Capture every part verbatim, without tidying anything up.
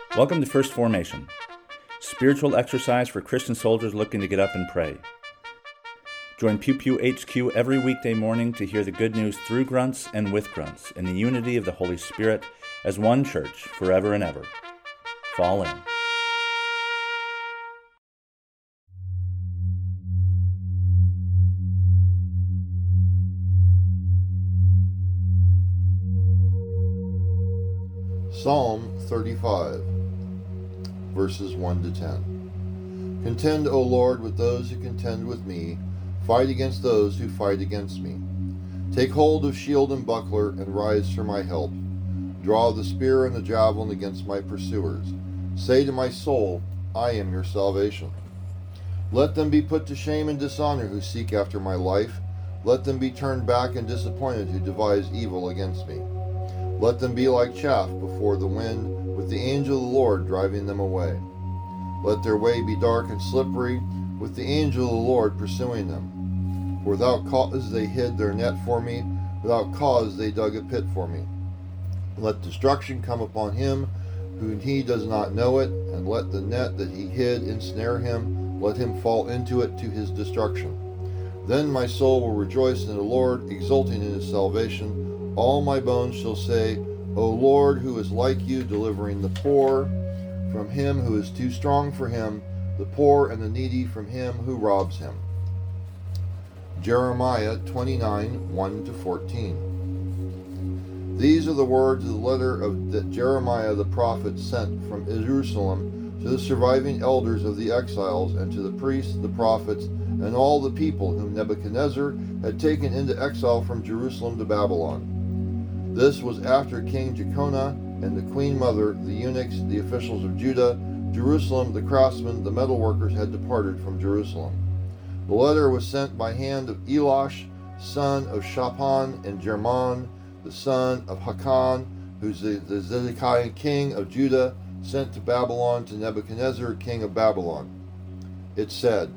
Welcome to First Formation, spiritual exercise for Christian soldiers looking to get up and pray. Join Pew Pew H Q every weekday morning to hear the good news through grunts and with grunts in the unity of the Holy Spirit as one church forever and ever. Fall in. Psalm thirty-five, verses one to ten. Contend, O Lord, with those who contend with me. Fight against those who fight against me. Take hold of shield and buckler, and rise for my help. Draw the spear and the javelin against my pursuers. Say to my soul, I am your salvation. Let them be put to shame and dishonor who seek after my life. Let them be turned back and disappointed who devise evil against me. Let them be like chaff before the wind, with the angel of the Lord driving them away. Let their way be dark and slippery, with the angel of the Lord pursuing them. For without cause they hid their net for me, without cause they dug a pit for me. Let destruction come upon him whom he does not know it, and let the net that he hid ensnare him. Let him fall into it to his destruction. Then my soul will rejoice in the Lord, exulting in his salvation. All my bones shall say, O Lord, who is like you, delivering the poor from him who is too strong for him, the poor and the needy from him who robs him. Jeremiah twenty-nine, one to fourteen. These are the words of the letter of that Jeremiah the prophet sent from Jerusalem to the surviving elders of the exiles, and to the priests, the prophets, and all the people whom Nebuchadnezzar had taken into exile from Jerusalem to Babylon. This was after King Jeconiah and the queen mother, the eunuchs, the officials of Judah, Jerusalem, the craftsmen, the metalworkers had departed from Jerusalem. The letter was sent by hand of Elash, son of Shaphan, and Jerman, the son of Hakan, who's the, the Zedekiah king of Judah, sent to Babylon to Nebuchadnezzar, king of Babylon. It said,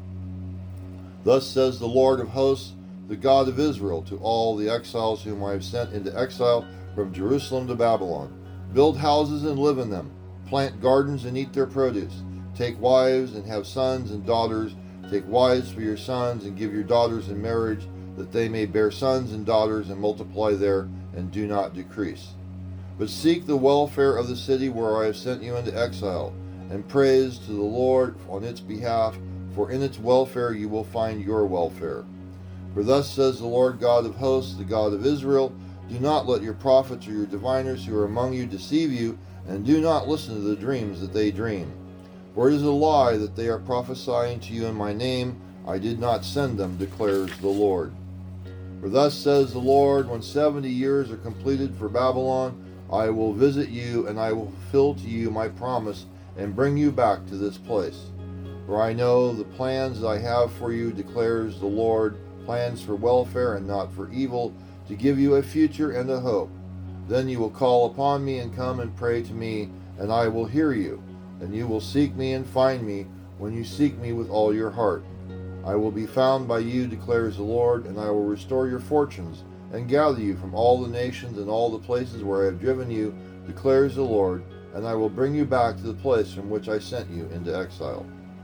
Thus says the Lord of hosts, the God of Israel, to all the exiles whom I have sent into exile from Jerusalem to Babylon. Build houses and live in them. Plant gardens and eat their produce. Take wives and have sons and daughters. Take wives for your sons and give your daughters in marriage, that they may bear sons and daughters and multiply there and do not decrease. But seek the welfare of the city where I have sent you into exile, and praise to the Lord on its behalf, for in its welfare you will find your welfare. For thus says the Lord God of hosts, the God of Israel, do not let your prophets or your diviners who are among you deceive you, and do not listen to the dreams that they dream. For it is a lie that they are prophesying to you in my name. I did not send them, declares the Lord. For thus says the Lord, when seventy years are completed for Babylon, I will visit you, and I will fulfill to you my promise, and bring you back to this place. For I know the plans I have for you, declares the Lord, plans for welfare and not for evil, to give you a future and a hope. Then you will call upon me and come and pray to me, and I will hear you. And you will seek me and find me when you seek me with all your heart. I will be found by you, declares the Lord, and I will restore your fortunes and gather you from all the nations and all the places where I have driven you, declares the Lord, and I will bring you back to the place from which I sent you into exile.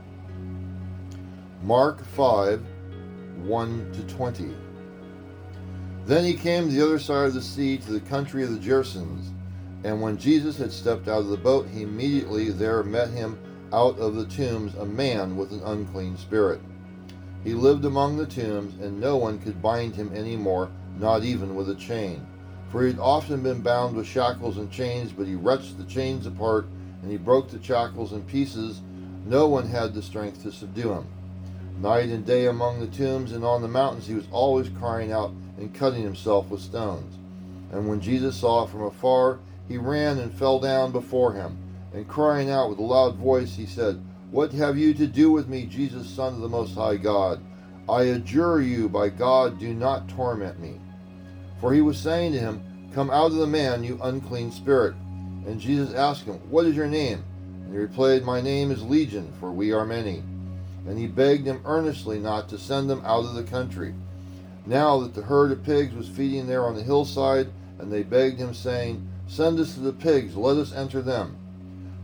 Mark five, one to twenty. Then he came to the other side of the sea, to the country of the Gerasenes. And when Jesus had stepped out of the boat, he immediately there met him out of the tombs a man with an unclean spirit. He lived among the tombs, and no one could bind him any more, not even with a chain. For he had often been bound with shackles and chains, but he wrenched the chains apart, and he broke the shackles in pieces. No one had the strength to subdue him. Night and day among the tombs and on the mountains he was always crying out and cutting himself with stones. And when Jesus saw it from afar, he ran and fell down before him, and crying out with a loud voice, he said, What have you to do with me, Jesus, Son of the Most High God? I adjure you by God, do not torment me. For he was saying to him, Come out of the man, you unclean spirit. And Jesus asked him, What is your name? And he replied, My name is Legion, for we are many. And he begged him earnestly not to send them out of the country. Now that the herd of pigs was feeding there on the hillside, and they begged him, saying, Send us to the pigs, let us enter them.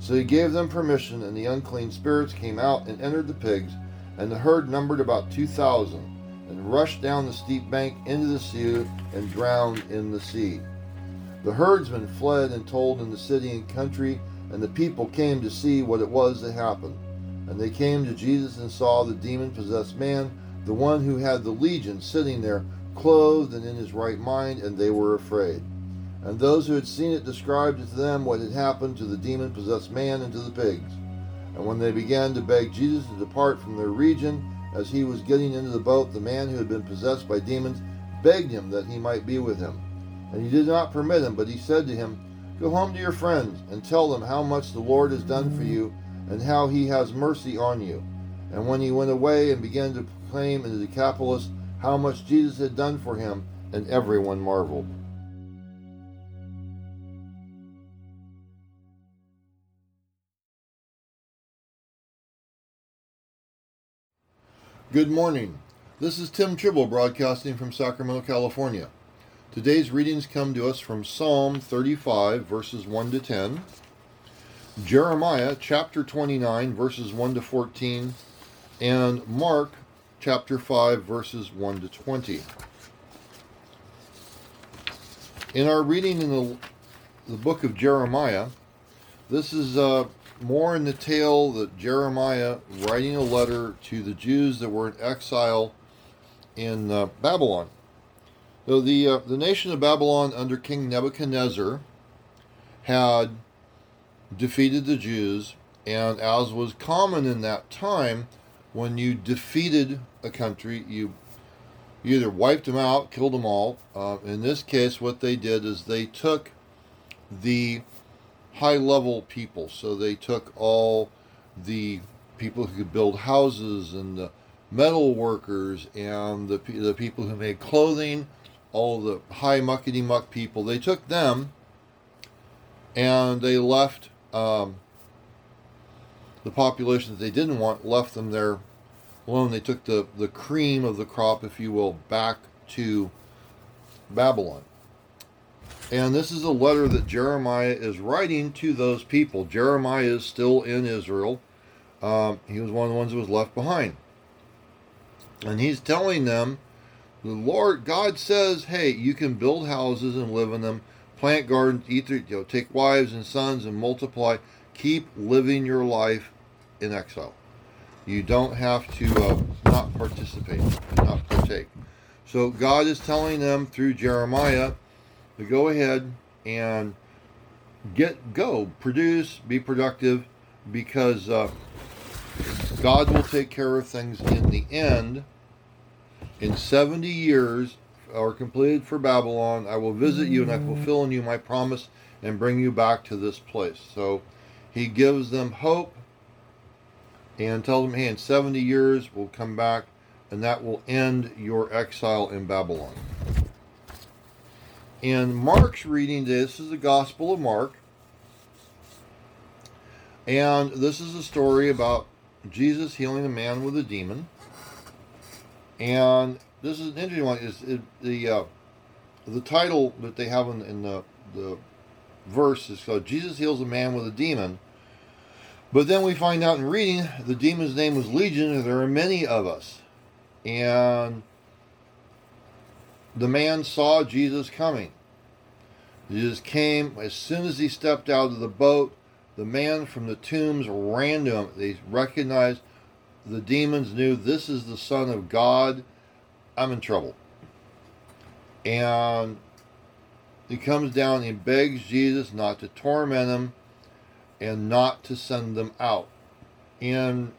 So he gave them permission, and the unclean spirits came out and entered the pigs, and the herd numbered about two thousand, and rushed down the steep bank into the sea and drowned in the sea. The herdsmen fled and told in the city and country, and the people came to see what it was that happened. And they came to Jesus and saw the demon-possessed man, the one who had the legion, sitting there, clothed and in his right mind, and they were afraid. And those who had seen it described to them what had happened to the demon-possessed man and to the pigs. And when they began to beg Jesus to depart from their region, as he was getting into the boat, the man who had been possessed by demons begged him that he might be with him. And he did not permit him, but he said to him, "Go home to your friends, and tell them how much the Lord has done for you, and how he has mercy on you." And when he went away and began to proclaim in the Decapolis how much Jesus had done for him, and everyone marveled. Good morning. This is Tim Tribble broadcasting from Sacramento, California. Today's readings come to us from Psalm thirty-five, verses one to ten, Jeremiah chapter twenty-nine, verses one to fourteen, and Mark chapter five, verses one to twenty. In our reading in the, the book of Jeremiah, this is uh, more in the tale that Jeremiah writing a letter to the Jews that were in exile in uh, Babylon. So the uh, the nation of Babylon under King Nebuchadnezzar had defeated the Jews, and as was common in that time, when you defeated a country, you, you either wiped them out, killed them all. Uh, in this case, what they did is they took the high-level people. So they took all the people who could build houses, and the metal workers, and the the people who made clothing, all the high muckety-muck people. They took them, and they left um, the population that they didn't want, left them there alone. They took the, the cream of the crop, if you will, back to Babylon. And this is a letter that Jeremiah is writing to those people. Jeremiah is still in Israel. Um, he was one of the ones that was left behind. And he's telling them, the Lord, God says, hey, you can build houses and live in them, plant gardens, eat their, you know, take wives and sons and multiply. Keep living your life in exile. You don't have to uh, not participate, not partake. So God is telling them through Jeremiah to go ahead and get go, produce, be productive, because uh, God will take care of things in the end. In seventy years are completed for Babylon, I will visit you and I fulfill in you my promise and bring you back to this place. So he gives them hope and tells them, hey, in seventy years we'll come back, and that will end your exile in Babylon. In Mark's reading, this is the Gospel of Mark, and this is a story about Jesus healing a man with a demon. And this is an interesting one. Is it, the uh, the title that they have in, in the the verse is called Jesus heals a man with a demon. But then we find out in reading the demon's name was Legion, and there are many of us. And the man saw Jesus coming. Jesus came. As soon as he stepped out of the boat, the man from the tombs ran to him. They recognized, the demons knew, this is the Son of God. I'm in trouble. And he comes down and begs Jesus not to torment him and not to send them out. And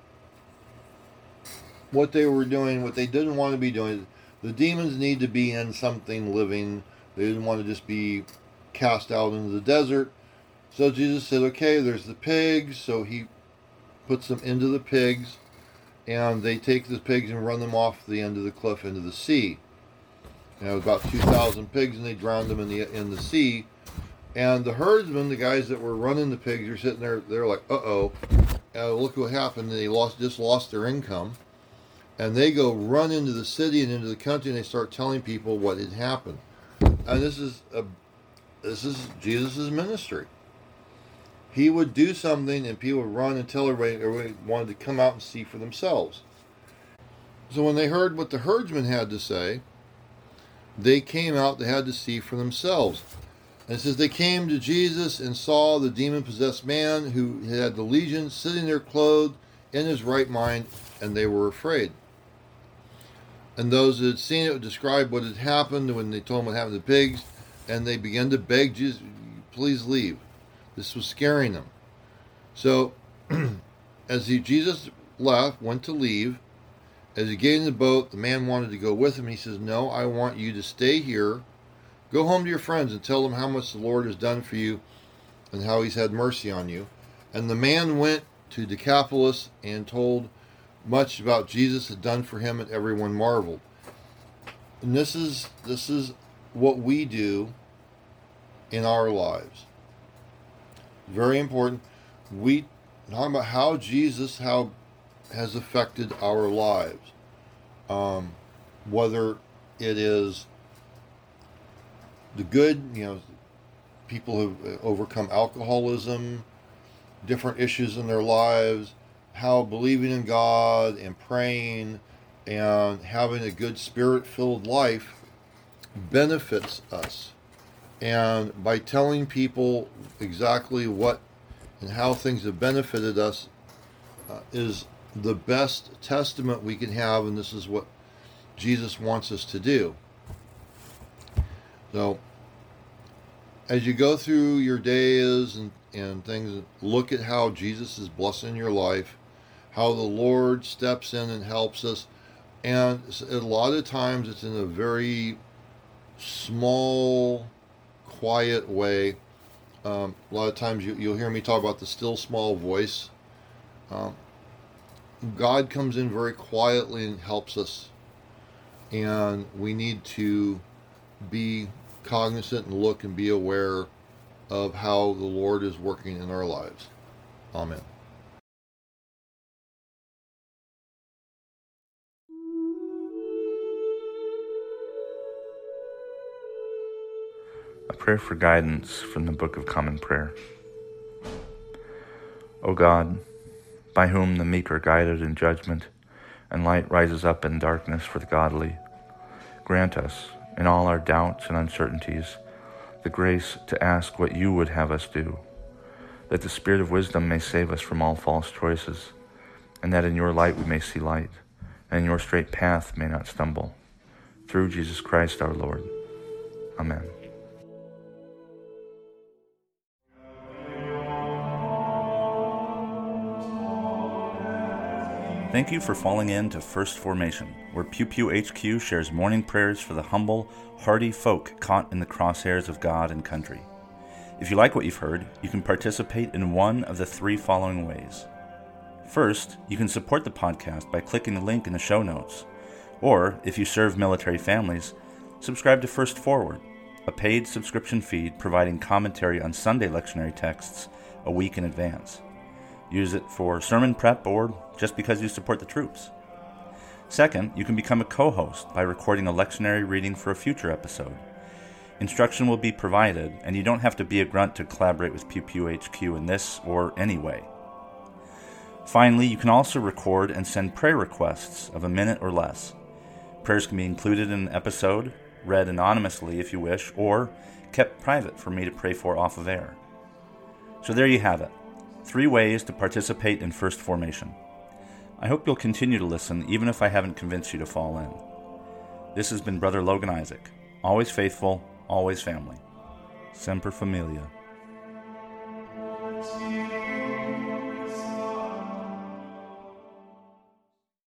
what they were doing, what they didn't want to be doing, the demons need to be in something living. They didn't want to just be cast out into the desert. So Jesus said, okay, there's the pigs. So he puts them into the pigs, and they take the pigs and run them off the end of the cliff into the sea. And it was about two thousand pigs, and they drowned them in the in the sea. And the herdsmen, the guys that were running the pigs, are sitting there. They're like, uh-oh, uh, look what happened. They lost just lost their income. And they go run into the city and into the country, and they start telling people what had happened. And this is a, this is Jesus' ministry. he would do something and people would run and tell everybody, everybody wanted to come out and see for themselves. So when they heard what the herdsmen had to say, they came out, they had to see for themselves. And it says they came to Jesus and saw the demon-possessed man who had the legion sitting there clothed in his right mind, and they were afraid. And those that had seen it described what had happened when they told him what happened to the pigs, and they began to beg Jesus, please leave. This was scaring them. So, as he, Jesus left, went to leave, as he gave in the boat, the man wanted to go with him. He says, no, I want you to stay here. Go home to your friends and tell them how much the Lord has done for you and how he's had mercy on you. And the man went to Decapolis and told much about Jesus had done for him, and everyone marveled. And this is this is what we do in our lives. Very important. We talk about how Jesus how has affected our lives. Um, whether it is the good, you know, people who've overcome alcoholism, different issues in their lives, how believing in God and praying and having a good spirit-filled life benefits us. And by telling people exactly what and how things have benefited us uh, is the best testament we can have, and this is what Jesus wants us to do. So, as you go through your days and, and things, look at how Jesus is blessing your life, how the Lord steps in and helps us. And a lot of times it's in a very small, quiet way. Um, a lot of times you, you'll hear me talk about the still small voice. Um, God comes in very quietly and helps us. And we need to be cognizant and look and be aware of how the Lord is working in our lives. Amen. A prayer for guidance from the Book of Common Prayer. O God, by whom the meek are guided in judgment, and light rises up in darkness for the godly, grant us, in all our doubts and uncertainties, the grace to ask what you would have us do, that the Spirit of wisdom may save us from all false choices, and that in your light we may see light, and in your straight path may not stumble. Through Jesus Christ our Lord. Amen. Thank you for falling in to First Formation, where Pew Pew H Q shares morning prayers for the humble, hardy folk caught in the crosshairs of God and country. If you like what you've heard, you can participate in one of the three following ways. First, you can support the podcast by clicking the link in the show notes. Or, if you serve military families, subscribe to First Forward, a paid subscription feed providing commentary on Sunday lectionary texts a week in advance. Use it for sermon prep or just because you support the troops. Second, you can become a co-host by recording a lectionary reading for a future episode. Instruction will be provided, and you don't have to be a grunt to collaborate with Pew Pew H Q in this or any way. Finally, you can also record and send prayer requests of a minute or less. Prayers can be included in an episode, read anonymously if you wish, or kept private for me to pray for off of air. So there you have it. Three ways to participate in First Formation. I hope you'll continue to listen, even if I haven't convinced you to fall in. This has been Brother Logan Isaac, always faithful, always family. Semper Familia.